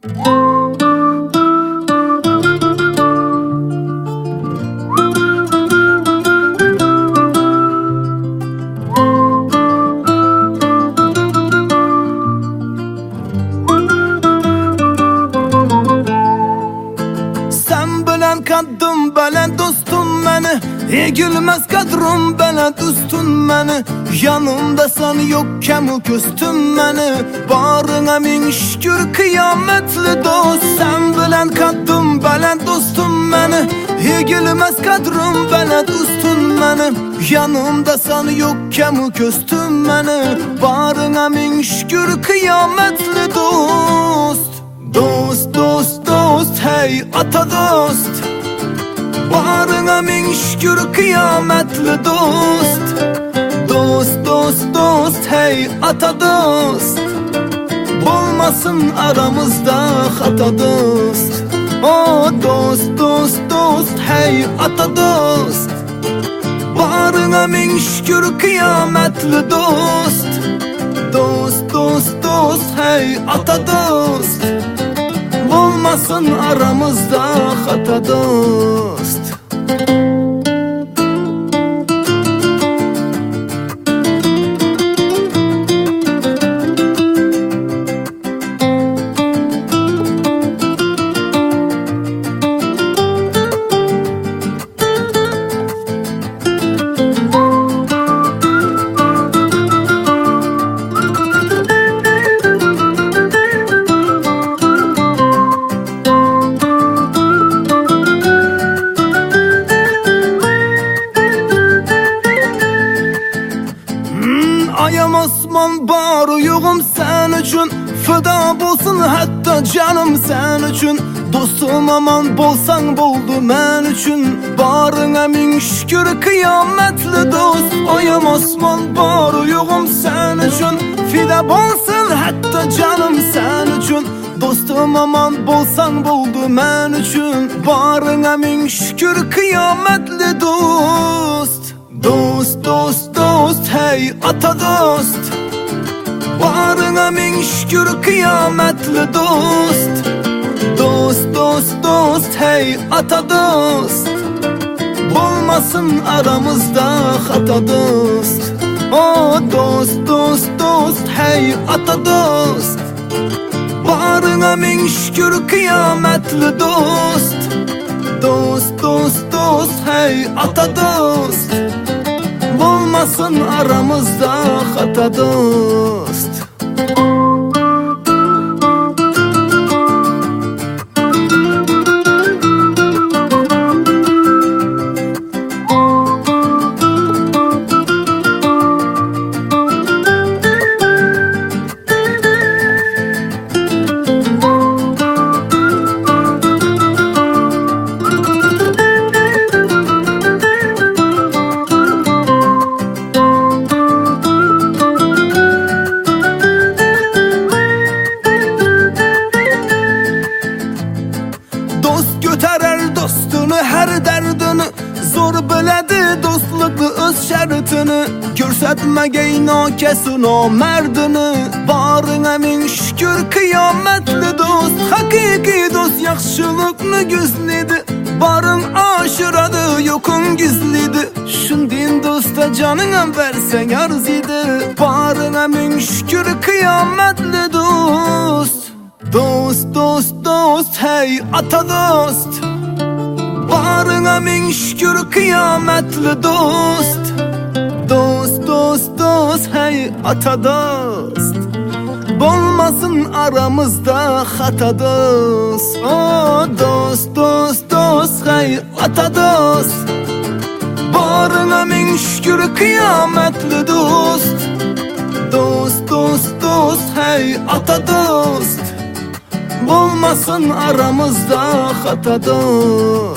Kaddım belen dostum beni, gülmez kadrum belen dostum beni. Yanımda sen yokken küstüm beni. Barına min şükür kıyametli dost. Sen bilen kaddım belen dostum beni, gülmez kadrum belen dostum beni. Yanımda sen yokken küstüm beni. Barına min şükür kıyametli dost. Dost dost dost hey ata dost. Barına min şükür kıyametli dost. Dost dost dost hey ata dost. Olmasın aramızda hata dost. Oh dost dost dost hey ata dost. Barına min şükür kıyametli dost. Dost dost dost hey ata dost. Olmasın aramızda hata dost. Ayam osman bar yoğum sen üçün. Fıda bolsun hatta canım sen üçün. Dostum aman bolsan boldu men üçün. Barına min şükür kıyametli dost. Ayam osman bar yoğum sen üçün. Fida bolsun hatta canım sen üçün. Dostum aman bolsan boldu men üçün. Barına min şükür kıyametli dost. Dost dost dost hey ata dost. Barına min şükür kıyametli dost. Dost dost dost hey ata dost. Olmasın aramızda hata dost. Oh dost dost dost hey ata dost. Barına min şükür kıyametli dost. Dost dost dost hey ata dost. Olmasın aramızda hata dost. Götərer dostunu her derdini. Zor biledi dostluqlu öz şərtini. Görsətməgəy nakesin o mərdini. Barına min şükür kıyametli dost. Hakiki dost yaxşılıqlı güzlidi. Barın aşıradı yokun gizlidi. Şundin dosta canına versen arzidi. Barına min şükür kıyametli dost. Dost dost dost hey ata dost. Barına min şükür kıyametli dost. Dost dost dost hey ata dost. Olmasın aramızda hata dost. Oh dost dost dost hey ata dost. Barına min şükür kıyametli dost. Dost dost dost hey ata dost. Olmasın aramızda hata dost.